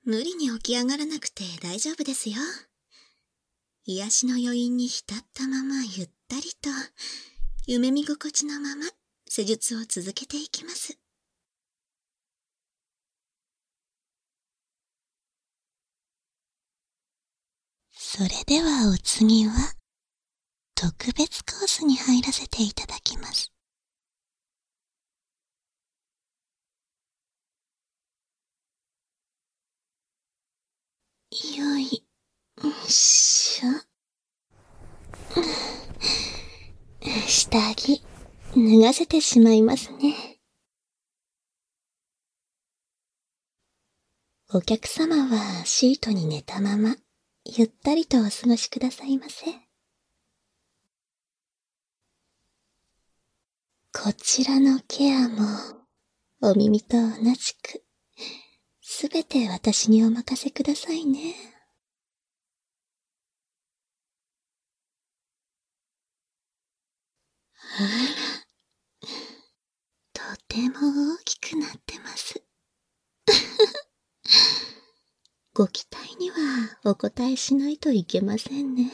無理に起き上がらなくて大丈夫ですよ。癒しの余韻に浸ったままゆったりと、夢見心地のまま施術を続けていきます。それではお次は、特別コースに入らせていただきます。よいしょ。下着、脱がせてしまいますね。お客様はシートに寝たまま、ゆったりとお過ごしくださいませ。こちらのケアも、お耳と同じく、すべて私にお任せくださいね。あら、とても大きくなってます。ご期待にはお答えしないといけませんね。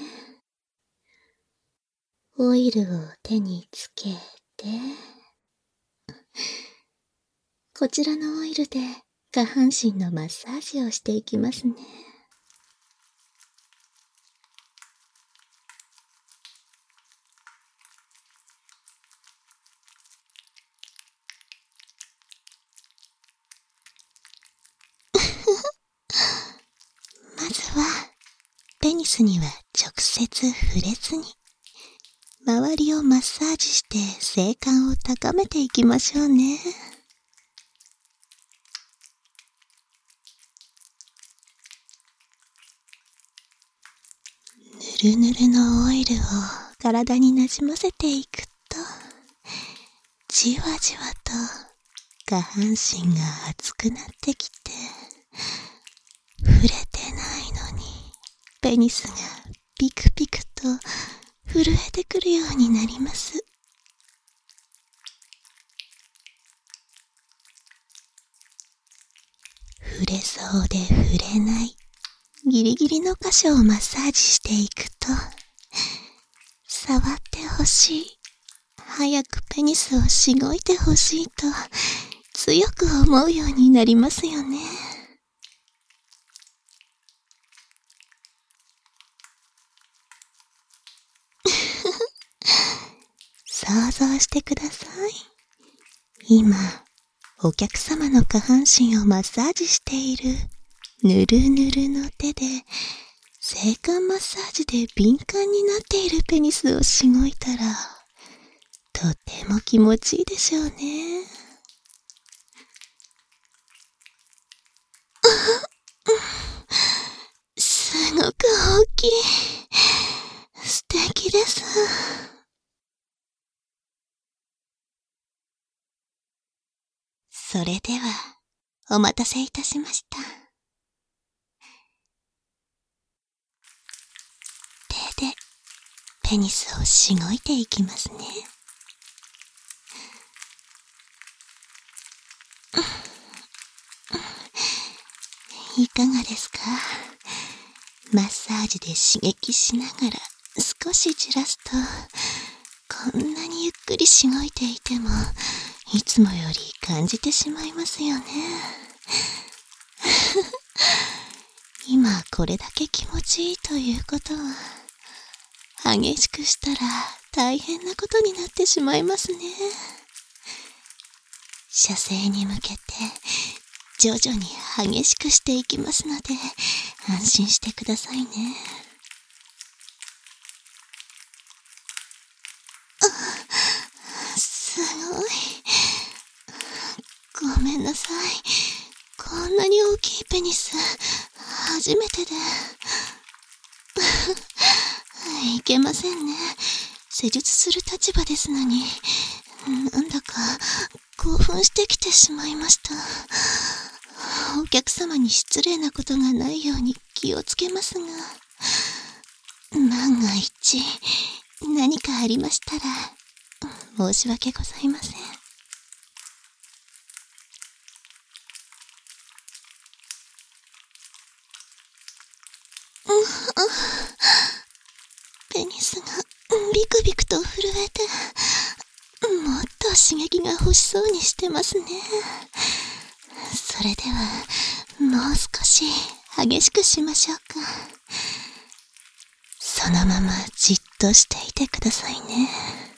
オイルを手につけて、こちらのオイルで下半身のマッサージをしていきますね。まずは、ペニスには直接触れずに、周りをマッサージして性感を高めていきましょうね。ぬるぬるのオイルを体になじませていくと、じわじわと下半身が熱くなってきて、触れてないのにペニスがピクピクと震えてくるようになります。触れそうで触れないギリギリの箇所をマッサージしていくと、触ってほしい、早くペニスをしごいてほしいと強く思うようになりますよね。想像してください。今、お客様の下半身をマッサージしているぬるぬるの手で、性感マッサージで敏感になっているペニスをしごいたら、とても気持ちいいでしょうね。すごく大きい。素敵です。それでは、お待たせいたしました。手でペニスをしごいていきますね。いかがですか？マッサージで刺激しながら少しじらすと、こんなにゆっくりしごいていても、いつもより感じてしまいますよね。今これだけ気持ちいいということは、激しくしたら大変なことになってしまいますね。射精に向けて徐々に激しくしていきますので、安心してくださいね。すごい。ごめんなさい。こんなに大きいペニス、初めてで。いけませんね。施術する立場ですのに、なんだか興奮してきてしまいました。お客様に失礼なことがないように気をつけますが、万が一何かありましたら申し訳ございません。 ペニスがビクビクと震えて、もっと刺激が欲しそうにしてますね。それでは、もう少し激しくしましょうか。そのままじっとしていてくださいね。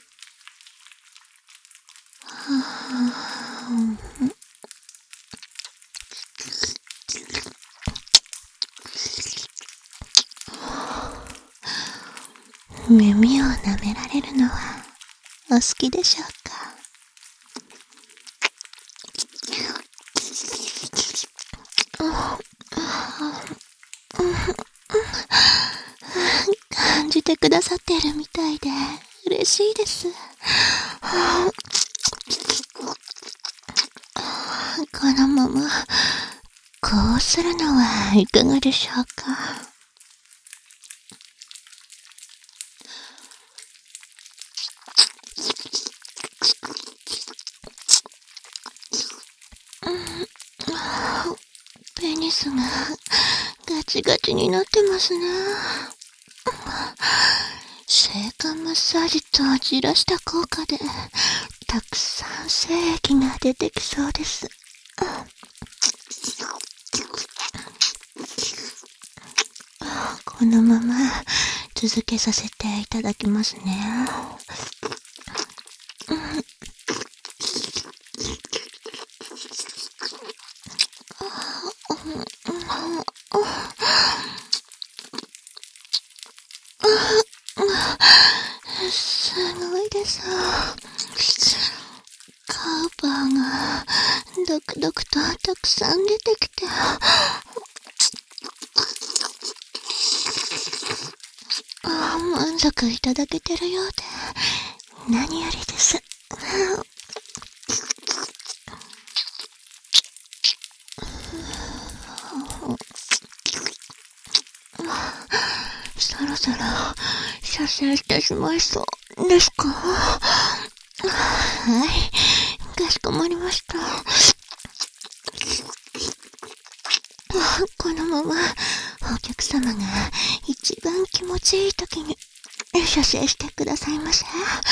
耳を舐められるのはお好きでしょうか。感じてくださってるみたいで嬉しいです。このままこうするのはいかがでしょうか。ペニスがガチガチになってますね。性感マッサージとじらした効果でたくさん精液が出てきそうです。このまま続けさせていただきますね。すごいです。カウパーがドクドクとたくさん出てきて、満足いただけてるようで何よりです。そろそろ射精してしまいそうですか？はい、かしこまりました。このままお客様が一番気持ちいい時に射精してくださいませ。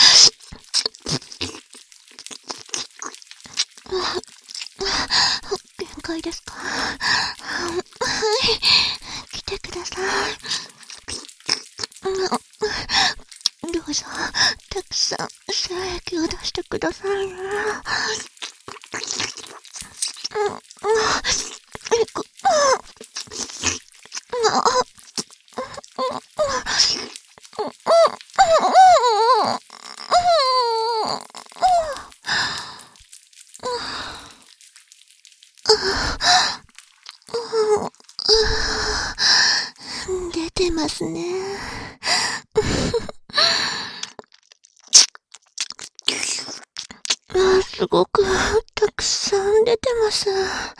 限界ですか？はい、来てください。どうぞたくさん精液を出してくださいね。出てますね。すごくたくさん出てます。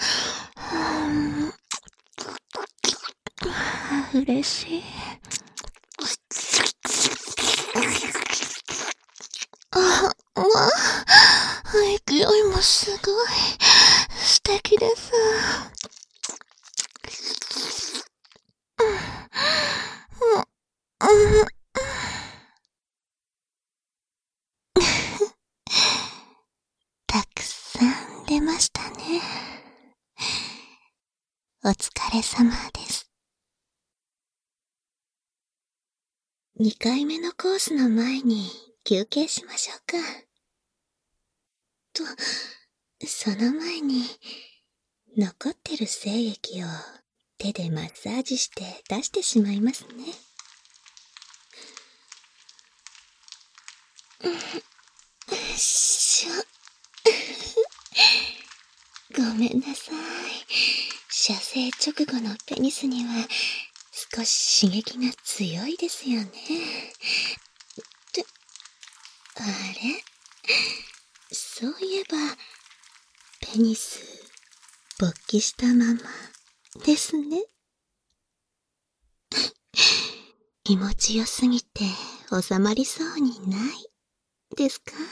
嬉しい。勢いもすごい素敵です。たくさん出ましたね。お疲れ様です。2回目のコースの前に休憩しましょうか。と、その前に残ってる精液を手でマッサージして出してしまいますね。ごめんなさい。射精直後のペニスには少し刺激が強いですよね。あれ？そういえばペニス勃起したままですね。気持ちよすぎて収まりそうにないですか？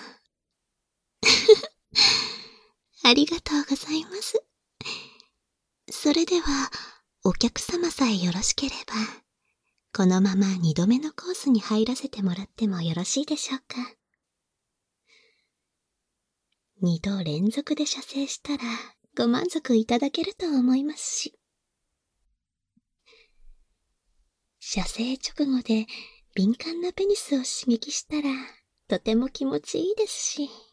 ありがとうございます。それではお客様さえよろしければこのまま2度目のコースに入らせてもらってもよろしいでしょうか。2度連続で射精したらご満足いただけると思いますし。射精直後で敏感なペニスを刺激したらとても気持ちいいですし。